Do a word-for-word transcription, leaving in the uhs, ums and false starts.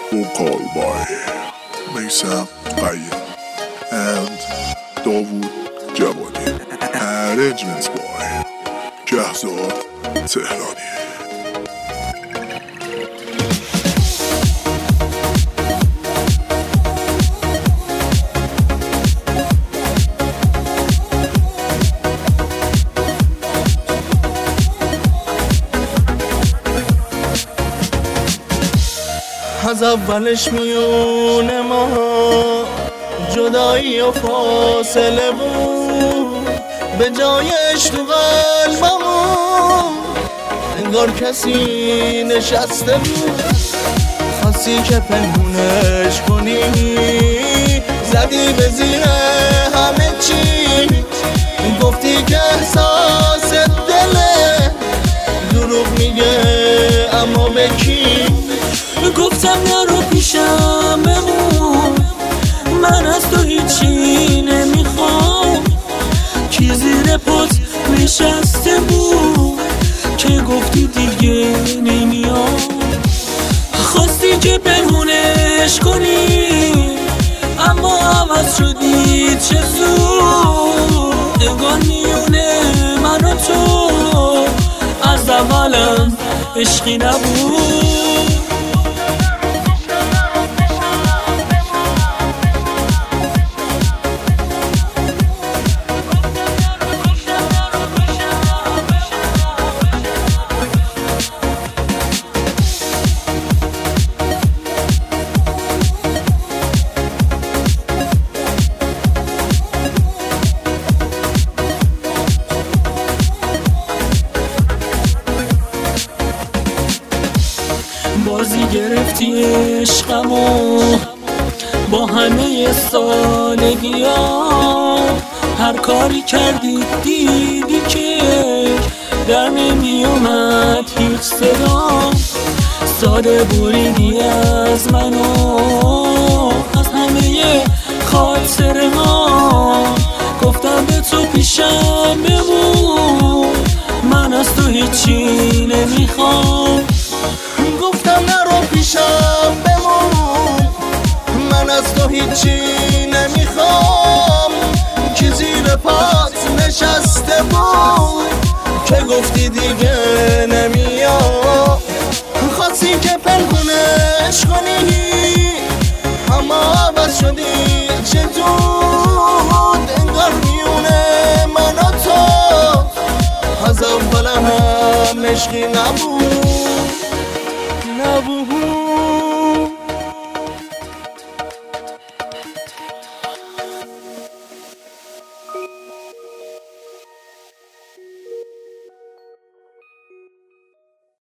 vocal by Meysam Qayyum and Davud Javadi. Arrangements by Jahzar Tehrani. از اولش میونه ما جدایی و فاصله بود، به جایش تو قلبمون انگار کسی نشسته بود. خواستی که پنهونش کنی، زدی به زیر همه چی، گفتی که احساس دله دروغ میگه اما به کی؟ گفتم نرو پیشم بمون، من از تو هیچی نمیخوام. کی زیر پات نشسته بود که گفتی دیگه نمیام؟ خواستی که پنهونش کنی اما عوض شدی، چه زود انگار میونه من و تو از اولم عشقی نبود. بازی گرفتی عشقمو با همه سالگی ها، هر کاری کردی دیدی که در نمی اومد هیچ صدا. ساده بریدی از منو از همه خاطره ها، گفتم به تو پیشم بمون، من از تو هیچی نمیخوام. گفتم نرو پیشم بمون، من از تو هیچی نمیخوام. کی زیر پات نشسته بود که گفتی دیگه نمیام؟ خواستی که پنهونش کنی اما عوض شدی، چه زود انگار میونه من و تو از اول هم عشقی نبود.